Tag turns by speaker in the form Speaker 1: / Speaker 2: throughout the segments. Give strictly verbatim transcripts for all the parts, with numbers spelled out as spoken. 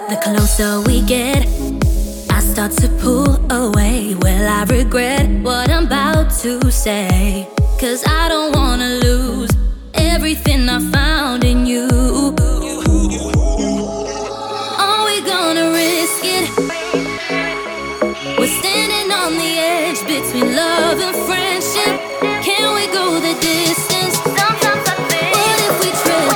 Speaker 1: The closer we get, I start to pull away. Will I regret what I'm about to say? Cause I don't wanna lose everything I found in you. Are we gonna risk it? We're standing on the edge between love and friendship. Can we go the distance? Sometimes I think, what if we trip?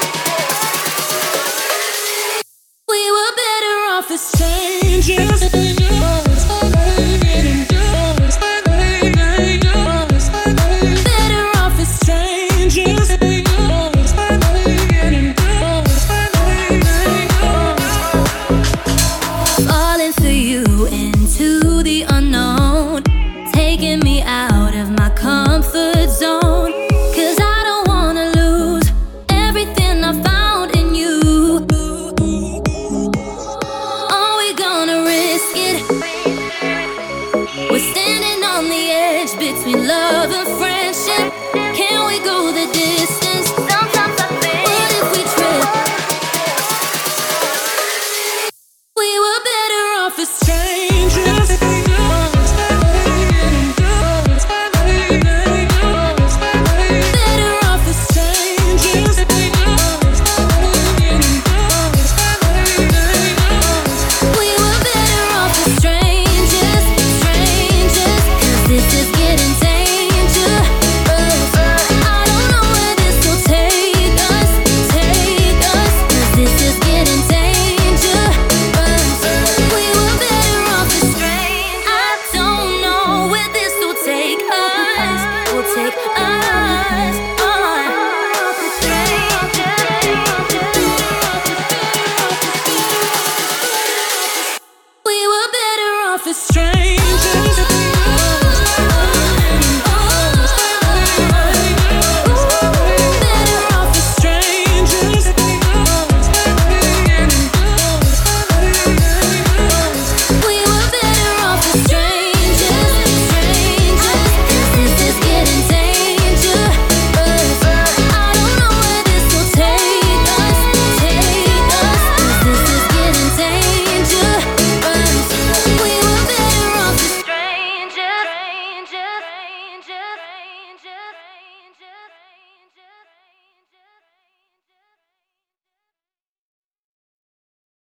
Speaker 1: We were better off as strangers. Between love and friendship, can we go the distance? Sometimes I think, what if we trip? We were better off as strangers. Better off as strangers. We were better off as strangers, strangers. 'Cause this is getting dangerous. I don't know where this will take us, take us. 'Cause this is getting dangerous. We were better off as strangers. I don't know where this will take us, will take us.